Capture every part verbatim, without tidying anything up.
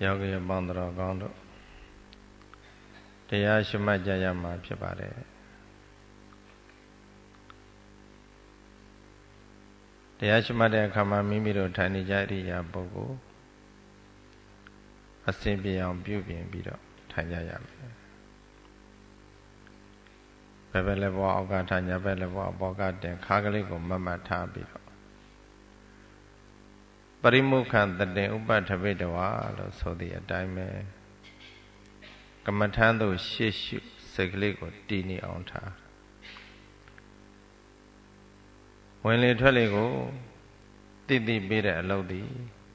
ယောဂီပေါင်းတော်ကောင်းတို့တရားရှိမှတ်ကြရမှာဖြစ်ပါတယ်တရားရှိမှတ်တဲ့အခါမှာမိမိတို့ထိုင်နေကြဣရိယာပုဂ္ဂိုလ်အစဉ်ပြေအောင်ပြုပြင်ပြီးတော့ထိုင်ကြရမယ်ဘယ်ဘက်လည်းဘောအောက်ကထိုင်ညာဘက်လည်းဘောအပေါ်ကတင်ခါကလေးကိုမတ်မတ်ထားပြီးတော့ပရိမုခံတတေဥပထဗိတဝါလို့ဆိုတဲ့အတိုင်းပဲကမ္မထမ်းသို့ရှေ့ရှုစိတ်ကလေးကိုတည်နေအောင်ထားဝင်လေထွက်လေကိုတိတိပေးတဲ့အလုပ်ဒီ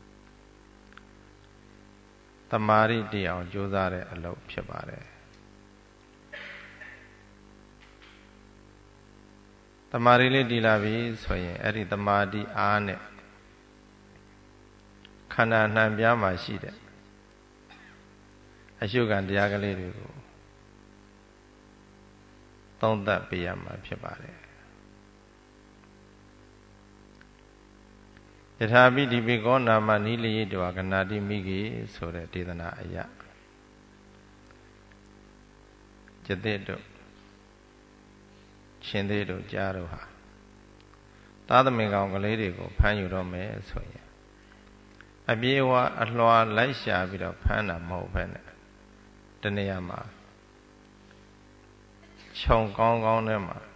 တမာရိတည်အောင်ကြိုးစားတဲ့အလုပ်ဖြစ်ပါတယ်တမာရိလေးတည်လာပြီဆိုရင်အဲ့ဒီတမာတိအားနဲ့ခန္ဓာနှံပြားမှာရှိတဲ့အရှုခံတရားကလေးတွေကိုသုံးသပ်ပေးရမှာဖြစ်ပါတယ်ယထာပိတိပိကောနာမနိလိယတဝကနာတိမိကေဆိုတဲ့ဒေသနာအယကျတဲ့တို့ရှင်သေးတို့ကြားတို့ဟာသာသမင်ကောင်ကလေးတွေကိုဖမ်းယူတော့မယ်ဆိုရင်အပြေဝအလွှာလိုက်ရှာပြီးတော့ဖမ်းတာမဟုတ်ဘဲနဲ့တနေရာမှာခြုံကောင်းကောင်းနဲ့မှာ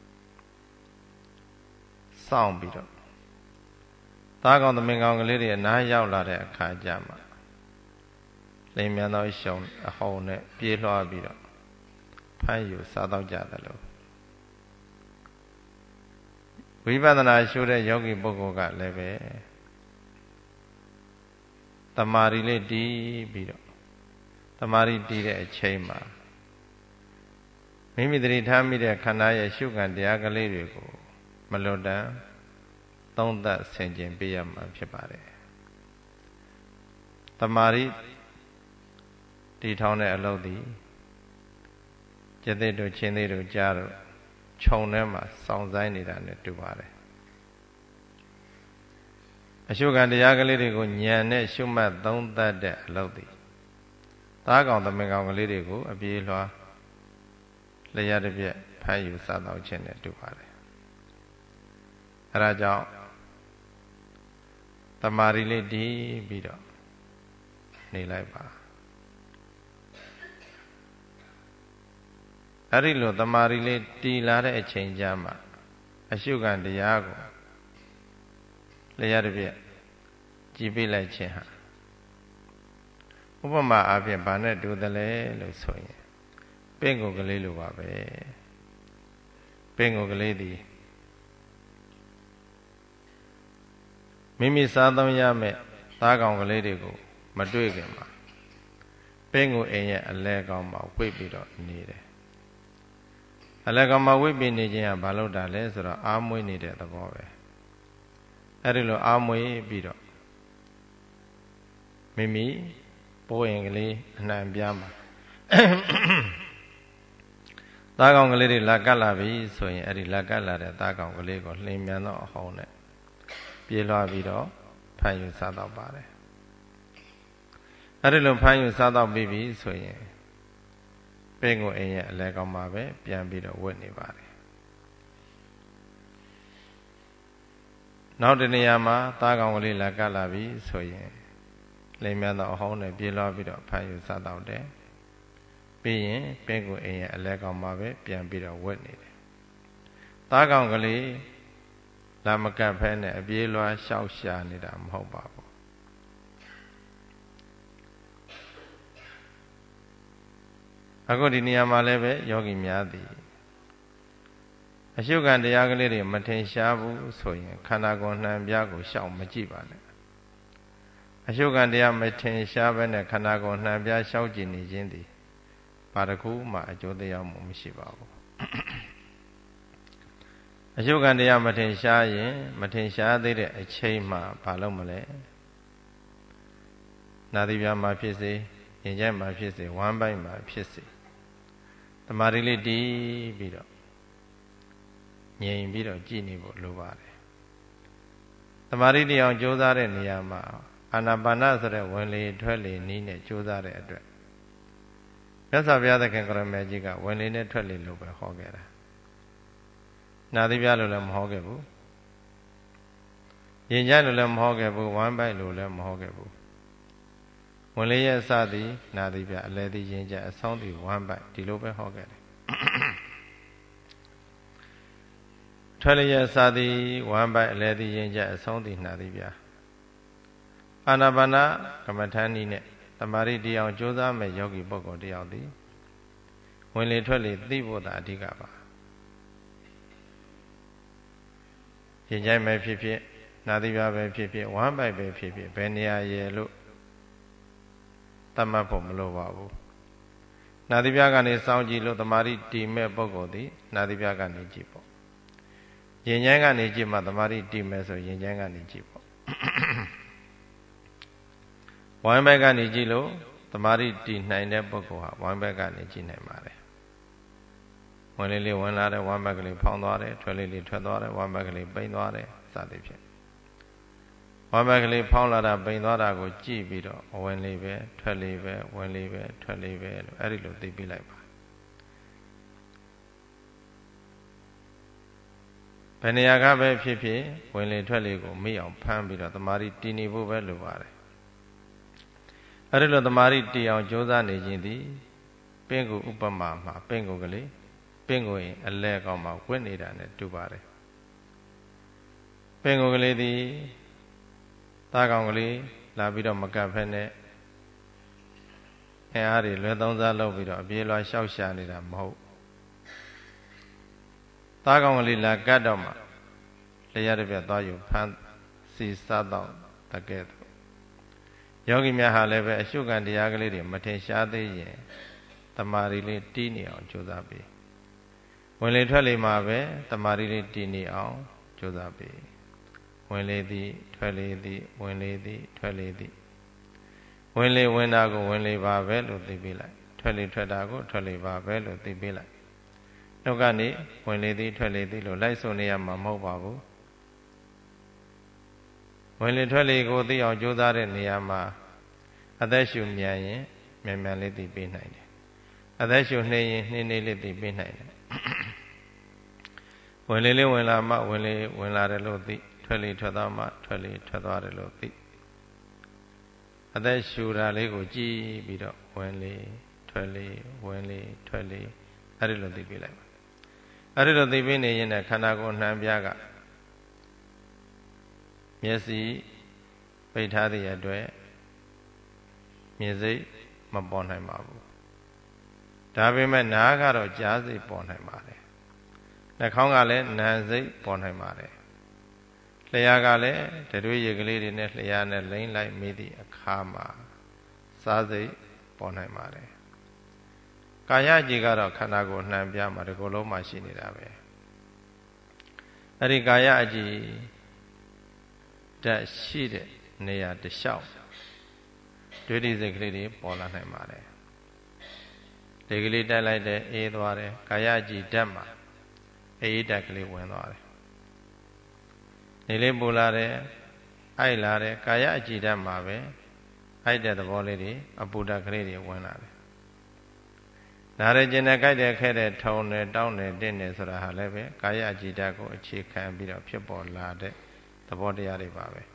စောင့်ပြီးတော့သားကောင်သမင်ကောင်ကလေးတွေနားရောက်လာတဲ့အခါကျမှလိမ်မြန်သောရှုံအဟုန်နဲ့ပြေးလွှားပြီးတော့ဖမ်းယူစားတော့ကြတယ်လို့ဝိပဿနာရှုတဲ့ယောဂီပုဂ္ဂိုလ်ကလည်းပဲတမာရီလေးတည်ပြီးတော့တမာရီတည်တဲ့အချိန်မှာမိမိတည်းထားမိတဲ့ခန္ဓာရဲ့ရှုခံတရားကလေးတွေကိုမလွတ်တမ်းသုံးသပ်ဆင်ခြင်ပေးရမှာဖြစ်ပါတယ်တမာရီတည်ထောင်တဲ့အလုပ်သည်ကျက်တဲ့တို့ချင်းသေးတို့ကြားတို့ခြုံထဲမှာစောင့်ဆိုင်နေတာနဲ့တူပါတယ်အရှုခံတရားကလေးတွေကိုဉာဏ်နဲ့ရှုမှတ်သုံးသပ်တဲ့အလုပ်သည်သားကောင်သမင်ကောင်ကလေးတွေကိုအပြေးလွှားလျှက်တစ်ပြက်ဖမ်းယူစားတော့ခြင်းနဲ့တူပါတယ်အဲဒါကြောင့်တမာရီလေးတည်ပြီးတော့နေလိုက်ပါအဲ့ဒီလိုတမာရီလေးတည်လာတဲ့အချိန်ကျမှအရှုခံတရားကိုလျှက်တစ်ပြက်ကြည်ပြလိုက်ခြင်းဟာဥပမာအပြင်ဘာနဲ့တူတယ်လဲလို့ဆိုရင်ပင့်ကိုကလေးလိုပါပဲပင့်ကိုကလေးဒီမိမိစားသုံးရမယ့်သားကောင်ကလေးတွေကိုမတွေ့ခင်မှာပင့်ကိုအိမ်ရဲ့အလဲကောင်မှာဝိတ်ပြီးတော့နေတယ်အလဲကောင်မှာဝိတ်ပြီးနေခြင်းကဘာလို့တာလဲဆိုတော့အားမွေးနေတဲ့သဘောပဲအဲ့ဒီလိုအားမွေးပြီးတော့မိမိပိုးရင်ကလေးအနှံပြားမှာသားကောင်ကလေးတွေလက်ကပ်လာပြီဆိုရင်အဲ့ဒီလက်ကပ်လာတဲ့သားကောင်ကလေးကိုလှိမ်မြန်သောအဟောင်းနဲ့ပြေးလွှားပြီးတော့ဖမ်းယူစားတော့ပါတယ်အဲ့ဒီလိုဖမ်းယူစားတော့ပြီးပြီဆိုရင်ပင်ကိုအိမ်ရဲ့အလဲကောင်မှာပဲပြန်ပြီးတော့ဝတ်နေပါတယ်နောက်တနေရာမှာသားကောင်ကလေးလက်ကပ်လာပြီဆိုရင်လိမ်မြန်သောအဟောင်းနဲ့ပြေးလွှားပြီးတော့ဖမ်းယူစားတော့တယ်ပြီးရင်ပင်ကိုအိမ်ရဲ့အလဲကောင်မှာပဲပြန်ပြီးတော့ဝတ်နေတယ်သားကောင်ကလေးလာမကပ်ဖဲနဲ့အပြေးလွှားရှောက်ရှာနေတာမဟုတ်ပါဘူးအခုဒီနေရာမှာလည်းပဲယောဂီများသည်အရှုခံတရားကလေးတွေမထင်ရှားဘူးဆိုရင်ခန္ဓာကိုယ်နှံပြားကိုရှောက်မကြည့်ပါနဲ့အရှုခံတရားမထင်ရှားဘဲနဲ့ခန္ဓာကိုယ်နှံပြားရှောက်ကြည့်နေခြင်းသည်ဘာတစ်ခုမှအကျိုးတရားမှမရှိပါဘူးအရှုခံတရားမထင်ရှားရင်မထင်ရှားသေးတဲ့အချိန်မှဘာလို့မလဲနာသီပြားမှာဖြစ်စေရင်ကျက်မှာဖြစ်စေဝမ်းပိုင်းမှာဖြစ်စေတမာရီလေးတည်ပြီးတော့ငြိမ်ပြီးတော့ကြည်နေဖို့လိုပါတယ်တမာရီတရားကြိုးစားတဲ့နေရာမှာအာနာပါနဆိုတဲ့ဝင်လေထွက်လေနည်းနဲ့ကြိုးစားတဲ့အတွက်မြတ်စွာဘုရားသခင်ကိုရမကြီးကဝင်လေနဲ့ထွက်လေလို့ပဲဟောခဲ့တာနာသီပြလို့လည်းမဟောခဲ့ဘူးရင်ကြလို့လည်းမဟောခဲ့ဘူးဝမ်းပိုက်လို့လည်းမဟောခဲ့ဘူးဝင်လေရဲ့အစသည်နာသီပြအလယ်သည်ရင်ကြအဆုံးသည်ဝမ်းပိုက်ဒီလိုပဲဟောခဲ့တယ်ထွက်လေရဲ့အစသည်ဝမ်းပိုက်အလယ်သည်ရင်ကြအဆုံးသည်နာသီပြအာနာပါနကမ္မထာနည်းနဲ့တမာရီတရားကြိုးစားမဲ့ယောဂီပုဂ္ဂိုလ်တယောက်သည်ဝင်လေထွက်လေသိဖို့သာအဓိကပါရင်ကြိုက်မဲ့ဖြစ်ဖြစ်နာသီပြပဲဖြစ်ဖြစ်ဝမ်းပိုက်ပဲဖြစ်ဖြစ်ဘယ်နေရာရဲ့လို့သတ်မှတ်ဖို့မလိုပါဘူးနာသီပြကနေစောင့်ကြည့်လို့တမာရီတည်မဲ့ပုဂ္ဂိုလ်သည်နာသီပြကနေကြည့်ပေါ့ရင်ကြိုက်ကနေကြည့်မှတမာရီတည်မဲ့ဆိုရင်ကြိုက်ကနေကြည့်ပေါ့ဝိုင်းဘက်ကနေကြည့်လို့တမာရီတည်နိုင်တဲ့ပုဂ္ဂိုလ်ဟာဝိုင်းဘက်ကနေကြည့်နိုင်ပါတယ်ဝင်လေးလေးဝင်လာတဲ့ဝမ်းဘက်ကလေးဖောင်းသွားတယ်ထွက်လေးလေးထွက်သွားတယ်ဝမ်းဘက်ကလေးပိန်သွားတယ်စသည်ဖြင့်ဝမ်းဘက်ကလေးဖောင်းလာတာပိန်သွားတာကိုကြည့်ပြီးတော့ဝင်လေးပဲထွက်လေးပဲဝင်လေးပဲထွက်လေးပဲလို့အဲ့ဒီလိုသိပြီးလိုက်ပါဘယ်နေရာကပဲဖြစ်ဖြစ်ဝင်လေထွက်လေကိုမိအောင်ဖမ်းပြီးတော့တမာရီတည်နေဖို့ပဲလိုပါတယ်အဲ့ဒီလိုတမာရီတည်အောင်ကြိုးစားနေခြင်းသည်ပင်ကိုဥပမာမှာပင်ကိုကလေးပင်ကိုရင်အလဲကောင်မှာဝင့်နေတာနဲ့တူပါတယ်ပင်ကိုကလေးသည်သားကောင်ကလေးလာပြီးတော့မကပ်ဖက်နဲ့အဲအားတွေလွယ်သုံးစားလုပ်ပြီးတော့အပြေးလွှာရှောက်ရှာနေတာမဟုတ်သားကောင်ကလေးလာကတ်တော့မှလျှက်တစ်ပြက်သွားယူဖမ်းစီစားတော့တကယ်တော့ယောဂီများဟာလည်းပဲအရှုခံတရားကလေးတွေမထင်ရှားသေးရင်တမာရီလေးတီးနေအောင်ကြိုးစားပြီးဝင်လေထွက်လေမှာပဲတမာရီလေးတီးနေအောင်ကြိုးစားပြီးဝင်လေသည်ထွက်လေသည်ဝင်လေသည်ထွက်လေသည်ဝင်လေဝင်တာကိုဝင်လေပါပဲလို့သိပြီးလိုက်ထွက်လေထွက်တာကိုထွက်လေပါပဲလို့သိပြီးလိုက်နှုတ်ကနေဝင်လေသည်ထွက်လေသည်လို့လိုက်ဆိုနေရမှာမဟုတ်ပါဘူးဝင်လေထွက်လေကိုသိအောင်ကြိုးစားတဲ့နေရာမှာအသက်ရှူမြန်ရင်မြန်မြန်လေးသိပေးနိုင်တယ်အသက်ရှူနှိမ့်ရင်နှိမ့်နှိမ့်လေးသိပေးနိုင်တယ်ဝင်လေလေးဝင်လာမှဝင်လေဝင်လာတယ်လို့သိထွက်လေထွက်သွားမှထွက်လေထွက်သွားတယ်လို့သိအသက်ရှူတာလေးကိုကြည့်ပြီးတော့ဝင်လေထွက်လေဝင်လေထွက်လေအဲ့ဒီလိုသိပေးလိုက်ပါအဲ့ဒီလိုသိပေးနေရင်လည်းခန္ဓာကိုယ်နှံပြားကမျက်စိပိတ်ထားတဲ့အတွက်မြင်စိတ်မပေါ်နိုင်ပါဘူးဒါပေမဲ့နားကတော့ကြားစိတ်ပေါ်နိုင်ပါတယ်နှာခေါင်းကလည်းနားစိတ်ပေါ်နိုင်ပါတယ်လျှာကလည်းတရွေရည်ကလေးတွေနဲ့လျှာနဲ့လိမ့်လိုက်မိသည့်အခါမှာစားစိတ်ပေါ်နိုင်ပါတယ်ကာယကြည်ကတော့ခန္ဓာကိုယ်နှံပြမှာဒီကိုယ်လုံးမှာရှိနေတာပဲအဲ့ဒီကာယအကြည်ဓာတ်ရှိတဲ့နေရာတစ်လျှောက်တွေးတိစိတ်ကလေးတွေပေါ်လာနိုင်ပါတယ်ဒီကလေးတက်လိုက်တဲ့အေးသွားတယ်ကာယအကြည်ဓာတ်မှာအေးဓာတ်ကလေးဝင်သွားတယ်နေလေးပူလာတယ်အိုက်လာတယ်ကာယအကြည်ဓာတ်မှာပဲအိုက်တဲ့သဘောလေးတွေအပူဓာတ်ကလေးတွေဝင်လာတယ်နားရကျင်နဲ့ကြိုက်တဲ့ခဲတဲ့ထုံတယ်တောင်းတယ်တင်းတယ်ဆိုတာဟာလည်းပဲကာယအကြည်ဓာတ်ကိုအခြေခံပြီးတော့ဖြစ်ပေါ်လာတဲ့သဘောတရားတွေပါပဲ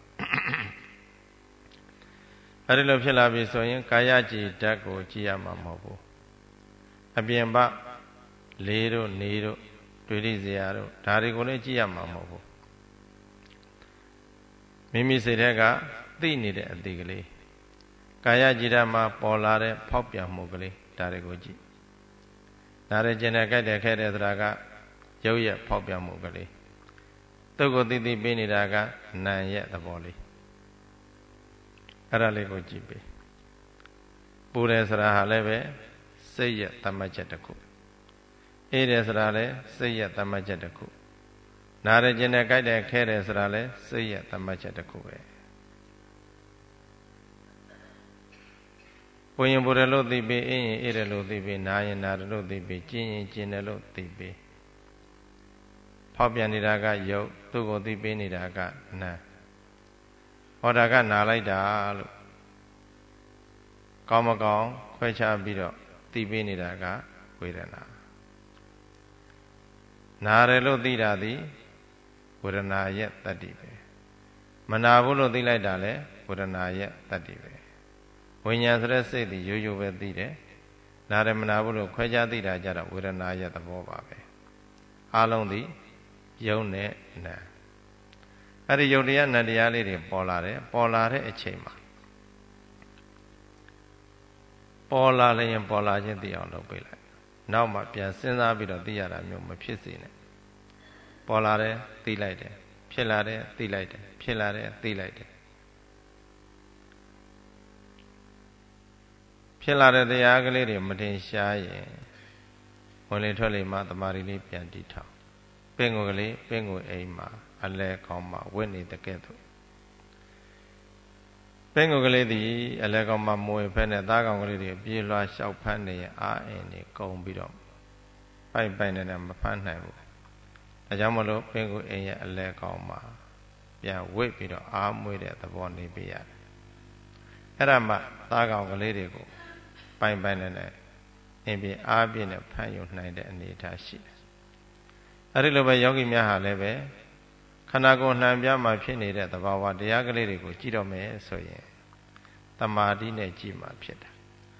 အဲဒီလိုဖြစ်လာပြီဆိုရင်ကာယကြည်ဓာတ်ကိုကြည်ရမှာမဟုတ်ဘူးအပြင်ပလေးတို့နေတို့တွေ့လိစရာတို့ဒါတွေကိုလည်းကြည်ရမှာမဟုတ်ဘူးမိမိစိတ်ထဲကသိနေတဲ့အသိကလေးကာယကြည်ဓာတ်မှာပေါ်လာတဲ့ဖောက်ပြန်မှုကလေးဒါတွေကိုကြည်နားရကျင်နဲ့ကြိုက်တဲ့ခဲတဲ့ဆိုတာကရုပ်ရဲ့ဖောက်ပြန်မှုကလေးသူ့ကိုသိသိပေးနေတာကနာမ်ရဲ့သဘောလေးအဲ့ဒါလေးကိုကြည့်ပေးပူတယ်ဆိုတာဟာလည်းပဲစိတ်ရဲ့တမတ်ချက်တစ်ခုအေးတယ်ဆိုတာလည်းစိတ်ရဲ့တမတ်ချက်တစ်ခုနားရကျင်နဲ့ကြိုက်တဲ့ခဲတယ်ဆိုတာလည်းစိတ်ရဲ့တမတ်ချက်တစ်ခုပဲပူရင်ပူတယ်လို့သိပေးအေးရင်အေးတယ်လို့သိပေးနားရင်နားတယ်လို့သိပေးကျင်ရင်ကျင်တယ်လို့သိပေးဖောက်ပြန်နေတာကယုတ်သူ့ကိုသိပေးနေတာကနာမ်ဝဩဒါကနာလိုက်တာလို့ကောင်းမကောင်းခွဲခြားပြီးတော့သိပေးနေတာကဝေဒနာနာတယ်လို့သိတာသည်ဝေဒနာရဲ့တတ္တိပဲမနာဘူးလို့သိလိုက်တာလဲဝေဒနာရဲ့တတ္တိပဲဝိညာဉ်ဆိုတဲ့စိတ်သည်ရိုးရိုးပဲသိတယ်နာတယ်မနာဘူးလို့ခွဲခြားသိတာကြတော့ဝေဒနာရဲ့သဘောပါပဲအလုံးသည်ယုံနဲ့နာအဲ့ဒီယုံတရားနံတရားလေးတွေပေါ်လာတယ်ပေါ်လာတဲ့အချိန်မှာပေါ်လာလျင်ပေါ်လာခြင်းသိအောင်လုပ်ပေးလိုက်နောက်မှပြန်စဉ်းစားပြီးတော့သိရတာမျိုးမဖြစ်စေနဲ့ပေါ်လာတယ်သိလိုက်တယ်ဖြစ်လာတယ်သိလိုက်တယ်ဖြစ်လာတယ်သိလိုက်တယ်ဖြစ်လာတဲ့တရားကလေးတွေမတင်ရှားရင်ဝင်လေထွက်လေမှတမာရီလေးပြန်တည်ထောင်ပင်ကိုယ်ကလေးပင်ကိုယ်အိမ်မှာအလဲကောင်းမှဝင့်နေတဲ့ကဲ့သို့ပင်ကိုယ်ကလေးသည်အလဲကောင်းမှမွေဖက်နဲ့သားကောင်ကလေးတွေပြေးလွှားလျှောက်ဖမ်းနေရင်အာအင်းနေကုန်ပြီးတော့ပိုက်ပိုက်နဲ့မဖမ်းနိုင်ဘူးဒါကြောင့်မလို့ပင်ကိုယ်အိမ်ရဲ့အလဲကောင်းမှပြန်ဝိတ်ပြီးတော့အာမွေတဲ့သဘောနေပြရတယ်အဲ့ဒါမှသားကောင်ကလေးတွေကိုပိုင်ပိုင်နဲ့နဲ့အင်းပြအားပြည့်နဲ့ဖမ်းယူနိုင်တဲ့အနေအထားရှိတယ်အဲ့ဒီလိုပဲယောဂီများဟာလည်းပဲခန္ဓာကိုယ်နှံပြမှာဖြစ်နေတဲ့သဘာဝတရားကလေးတွေကိုကြည့်တော့မယ်ဆိုရင်တမာတိနဲ့ကြည့်မှဖြစ်တာ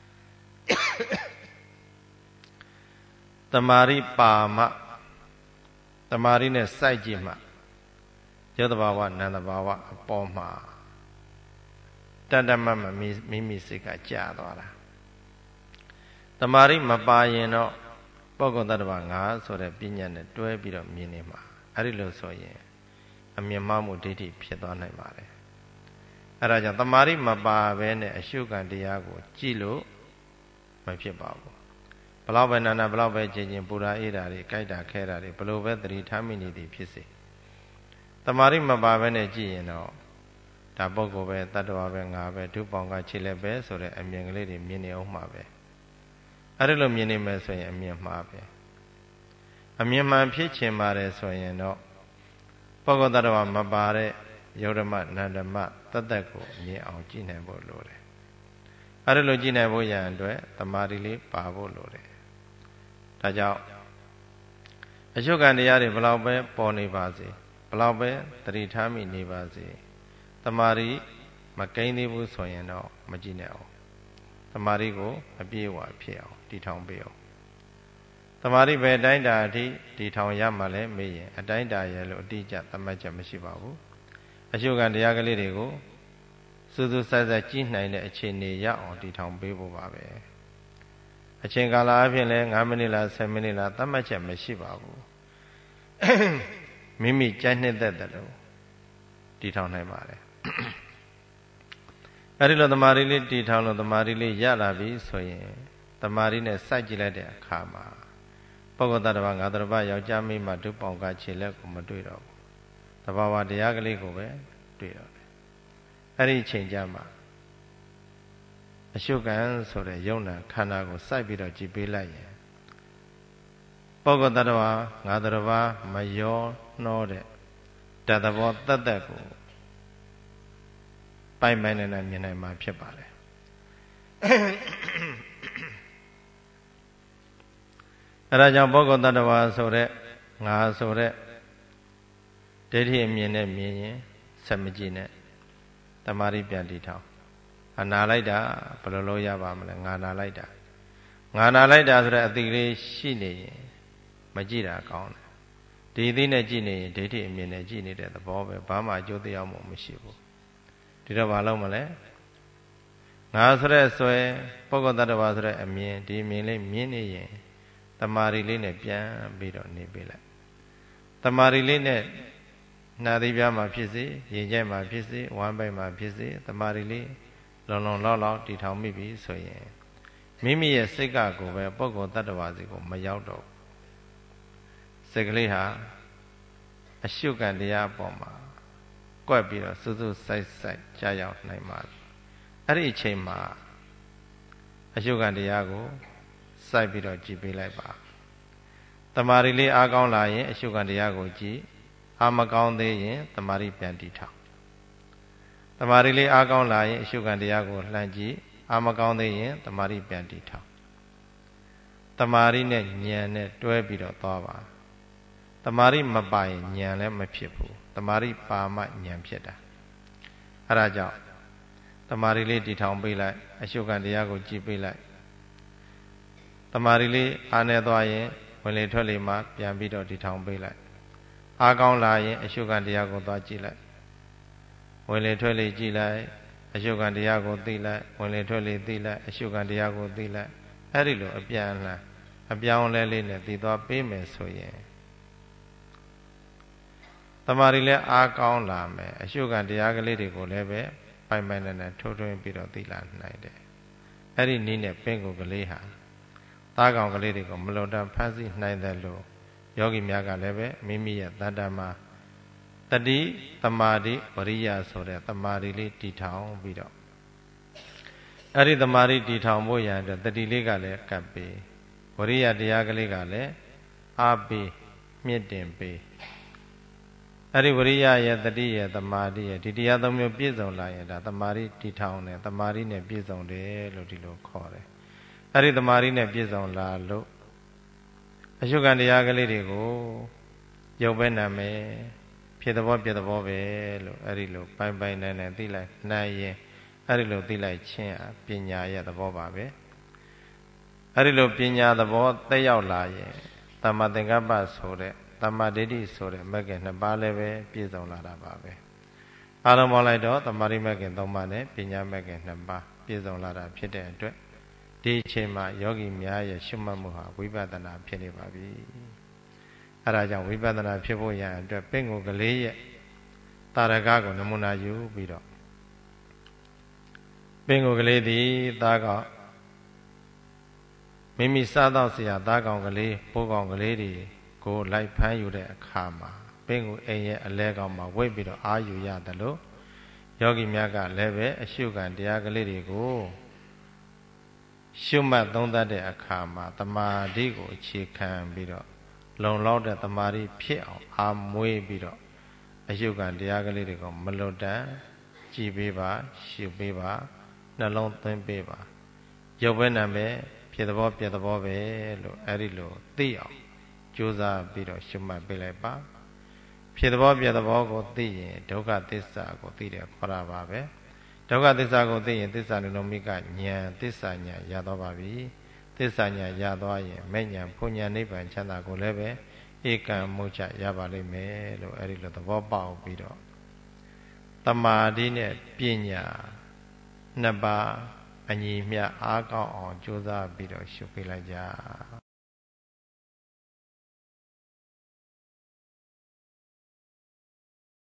တမာရိပါမတမာရိနဲ့စိုက်ကြည့်မှယောသဘာဝနံသဘာဝအပေါ်မှာတတ္တမမမိမိစိတ်ကကြာသွားတာတမာရိမပါရင်တော့ပုဂ္ဂိုလ်တ attva ငါဆိုတဲ့ပညာနဲ့တွဲပြီးတော့မြင်နေမှာအဲ့ဒီလိုဆိုရင်အမြင်မှမှုဒိဋ္ဌိဖြစ်သွားနိုင်ပါတယ်အဲ့ဒါကြောင့်တမာရိမပါဘဲနဲ့အရှုခံတရားကိုကြည့်လို့မဖြစ်ပါဘူးဘလောက်ပဲနာနာဘလောက်ပဲချင်းချင်းပူရာအေးတာတွေကြိုက်တာခဲတာတွေဘလို့ပဲသတိထားမိနေသည်ဖြစ်စေတမာရိမပါဘဲနဲ့ကြည့်ရင်တော့ဒါပုဂ္ဂိုလ်ပဲတ attva ပဲငါပဲဒုပေါင်းကခြေလက်ပဲဆိုတဲ့အမြင်ကလေးတွေမြင်နေအောင်မှာပဲအဲ့ဒါလိုမြင်နေမယ်ဆိုရင်အမြင်မှားပဲအမြင်မှန်ဖြစ်ချင်ပါတယ်ဆိုရင်တော့ပုဂ္ဂိုလ်တ attva မပါတဲ့ယုတ်ဓမ္မနန္ဓမ္မတတ္တကိုမြင်အောင်ကြည့်နိုင်ဖို့လိုတယ်အဲ့ဒါလိုကြည့်နိုင်ဖို့ရန်အတွက်တမာတိလေးပါဖို့လိုတယ်ဒါကြောင့်အရှုခံတရားတွေဘလောက်ပဲပေါ်နေပါစေဘလောက်ပဲသတိထားမိနေပါစေတမာတိမကိန်းသေးဘူးဆိုရင်တော့မကြည့်နဲ့အောင်တမာတိကိုအပြည့်အဝဖြစ်အောင်တည်ထောင်ပေးအောင်တမာတိပဲအတိုင်းတာအထိတည်ထောင်ရမှလည်းမေးရင်အတိုင်းတာရဲ့လို့အတိအကျသတ်မှတ်ချက်မရှိပါဘူးအရှုခံတရားကလေးတွေကိုစူးစူးဆိုက်ဆိုက်ကြည့်နိုင်တဲ့အခြေအနေရအောင်တည်ထောင်ပေးဖို့ပါပဲအချိန်ကာလအပြင်လည်း၅မိနစ်လား၁၀မိနစ်လားသတ်မှတ်ချက်မရှိပါဘူးမိမိကြိုက်နှစ်သက်တယ်လို့တည်ထောင်နိုင်ပါတယ်အဲဒီလိုတမာရီလေးတည်ထောင်လို့တမာရီလေးရလာပြီဆိုရင်တမာရီနဲ့စိုက်ကြည့်လိုက်တဲ့အခါမှာပုဂ္ဂိုလ်တ attva ငါတ attva ယောက်ျားမိန်းမဒုပေါင်းကခြေလက်ကိုမတွေ့တော့ဘူးသဘာဝတရားကလေးကိုပဲတွေ့တော့တယ်အဲ့ဒီအချိန်ကြမှာအရှုခံဆိုတဲ့ယုံနာခန္ဓာကိုစိုက်ပြီးတော့ကြည်ပေးလိုက်ရင်ပုဂ္ဂိုလ်တ attva ငါတ attva မယောနှောတဲ့တသဘောတတ်တတ်ကိုပိုင်ပိုင်နဲ့မြင်နိုင်မှာဖြစ်ပါတယ်အဲဒါကြောင့်ပုဂ္ဂိုလ်တ attva ဆိုတဲ့ငါဆိုတဲ့ဒိဋ္ဌိအမြင်နဲ့မြင်ရင်ဆက်မကြည့်နဲ့တမာရိပြန်တည်ထောင်အနာလိုက်တာဘယ်လိုလုပ်ရပါမလဲငါနာလိုက်တာငါနာလိုက်တာဆိုတဲ့အသိလေးရှိနေရင်မကြည့်တာကောင်းတယ်ဒီအသိနဲ့ကြည့်နေရင်ဒိဋ္ဌိအမြင်နဲ့ကြည့်နေတဲ့သဘောပဲဘာမှအကျိုးတရားမှမရှိဘူးဒီတော့ဘာလုပ်မလဲငါဆိုတဲ့ဆွဲပုဂ္ဂိုလ်တ attva ဆိုတဲ့အမြင်ဒီအမြင်လေးမြင်နေရင်တမာရိလေးနဲ့ပြန်ပြီးတော့နေပေးလိုက်တမာရိလေးနဲ့နာသီးပြားမှာဖြစ်စေရင်ကျဲမှာဖြစ်စေဝမ်းပိုက်မှာဖြစ်စေတမာရီလေးလုံလုံလောက်လောက်တည်ထောင်မိပြီဆိုရင်မိမိရဲ့စိတ်ကကိုပဲပုဂ္ဂိုလ်တ attva စီကိုမရောက်တော့စိတ်ကလေးဟာအရှုခံတရားအပေါ်မှာကွက်ပြီးတော့စူးစူးစိုက်စိုက်ကြာရောက်နိုင်ပါပြီအဲ့ဒီအချိန်မှာအရှုခံတရားကိုစိုက်ပြီးတော့ကြည်ပေးလိုက်ပါတမာရီလေးအားကောင်းလာရင်အရှုခံတရားကိုကြည်အာမကောင်းသေးရင်တမာရိပြန်တည်ထောင်တမာရီလေးအားကောင်းလာရင်အရှုခံတရားကိုလှမ်းကြည့်အားမကောင်းသေးရင်တမာရီပြန်တည်ထောင်တမာရီနဲ့ဉာဏ်နဲ့တွဲပြီးတော့သွားပါတမာရီမပါရင်ဉာဏ်လည်းမဖြစ်ဘူးတမာရီပါမှဉာဏ်ဖြစ်တာအဲဒါကြောင့်တမာရီလေးတည်ထောင်ပေးလိုက်အရှုခံတရားကိုကြည့်ပေးလိုက်တမာရီလေးအားနေသွားရင်ဝင်လေထွက်လေမှပြန်ပြီးတော့တည်ထောင်ပေးလိုက်အားကောင်းလာရင်အရှုခံတရားကိုသွားကြည့်လိုက်ဝင်လေထွက်လေကြည့်လိုက်အရှုခံတရားကိုသိလိုက်ဝင်လေထွက်လေသိလိုက်အရှုခံတရားကိုသိလိုက်အဲ့ဒီလိုအပြန်အလှန်အပြောင်းလဲလေးနဲ့တည်သွားပေးမယ်ဆိုရင်တမာရီလည်းအားကောင်းလာမယ်အရှုခံတရားကလေးတွေကိုလည်းပဲပိုင်ပိုင်နဲ့နဲ့ထိုးထွင်းပြီးတော့သိလာနိုင်တယ်အဲ့ဒီနည်းနဲ့ပင်ကိုယ်ကလေးဟာသားကောင်ကလေးတွေကိုမလွန်တမ်းဖန်ဆီးနိုင်တယ်လို့ယောဂီများကလည်းပဲမိမိရဲ့တဏ္ဍာမှာတတိတမာတိဝရိယဆိုတဲ့တမာတိလေးတည်ထောင်ပြီးတော့အဲ့ဒီတမာတိတည်ထောင်ဖို့ရန်အတွက်တတိလေးကလည်းကပ်ပေးဝရိယတရားကလေးကလည်းအားပေးမြင့်တင်ပေးအဲ့ဒီဝရိယရဲ့တတိရဲ့တမာတိရဲ့ဒီတရားသုံးမျိုးပြည့်စုံလာရင်ဒါတမာတိတည်ထောင်တယ်တမာတိနဲ့ပြည့်စုံတယ်လို့ဒီလိုခေါ်တယ်အဲ့ဒီတမာတိနဲ့ပြည့်စုံလာလို့အရှုခံတရားကလေးတွေကိုရုပ်ပဲနာမယ်ဖြစ်သဘောပြသဘောပဲလို့အဲ့ဒီလိုပိုင်ပိုင်နိုင်နိုင်သိလိုက်နိုင်ရင်အဲ့ဒီလိုသိလိုက်ခြင်းပညာရဲ့သဘောပါပဲအဲ့ဒီလိုပညာသဘောတက်ရောက်လာရင်သမ္မာသင်္ကပ္ပဆိုတဲ့သမ္မာဒိဋ္ဌိဆိုတဲ့မဂ္ဂင်နှစ်ပါးလည်းပဲပြည့်စုံလာတာပါပဲအားလုံးပေါင်းလိုက်တော့သမ္မာရိမဂ္ဂင်သုံးပါးနဲ့ပညာမဂ္ဂင်နှစ်ပါးပြည့်စုံလာတာဖြစ်တဲ့အတွက်ဒီအချိန်မှာယောဂီများရဲ့ရှုမှတ်မှုဟာဝိပဿနာဖြစ်နေပါပြီအဲဒါကြောင့်ဝိပဿနာဖြစ်ဖို့ရန်အတွက်ပင်ကိုယ်ကလေးရဲ့တာရကကိုနမူနာယူပြီးတော့ပင်ကိုယ်ကလေးသည်သားကောင်မိမိစားတော့เสียသားကောင်ကလေးပိုးကောင်ကလေးတွေကိုလိုက်ဖမ်းယူတဲ့အခါမှာပင်ကိုယ်အိမ်ရဲ့အလဲကောင်မှာဝိတ်ပြီးတော့အာယူရတယ်လို့ယောဂီများကလည်းပဲအရှုခံတရားကလေးတွေကိုရှုမှတ်သုံးသပ်တဲ့အခါမှာတမာတိကိုအခြေခံပြီးတော့လုံလောက်တဲ့တမာတိဖြစ်အောင်အားမွေးပြီးတော့အရှုခံတရားကလေးတွေကိုမလွတ်တမ်းကြည်ပေးပါရှုပေးပါနှလုံးသွင်းပေးပါရုပ်ပဲနာပဲဖြစ်သဘောပြသဘောပဲလို့အဲ့ဒီလိုသိအောင်ကြိုးစားပြီးတော့ရှုမှတ်ပေးလိုက်ပါဖြစ်သဘောပြသဘောကိုသိရင်ဒုက္ခသစ္စာကိုသိတယ်ခေါ်တာပါပဲဒုက္ခသစ္စာကိုသိရင်သစ္စာနိရောဓမိကဉာဏ်သစ္စာဉာဏ်ရသွားပါပြီသစ္စာဉာဏ်ရသွားရင်မဲ့ဉာဏ်ဘုံဉာဏ်နိဗ္ဗာန်ချမ်းသာကိုလည်းပဲဧကံမုချရပါလိမ့်မယ်လို့အဲ့ဒီလိုသဘောပေါက်ပြီးတော့တမာတိနဲ့ပညာနှစ်ပါးအညီမျှအားကောင်းအောင်ကြိုးစားပြီးတော့ရှုပေးလိုက်ကြ